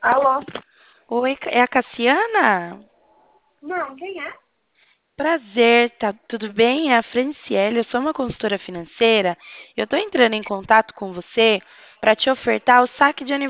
Alô? Oi, é a Cassiana? Não, quem é? Prazer, tá tudo bem? É a Franciele, eu sou uma consultora financeira. Eu estou entrando em contato com você para te ofertar o saque de aniversário.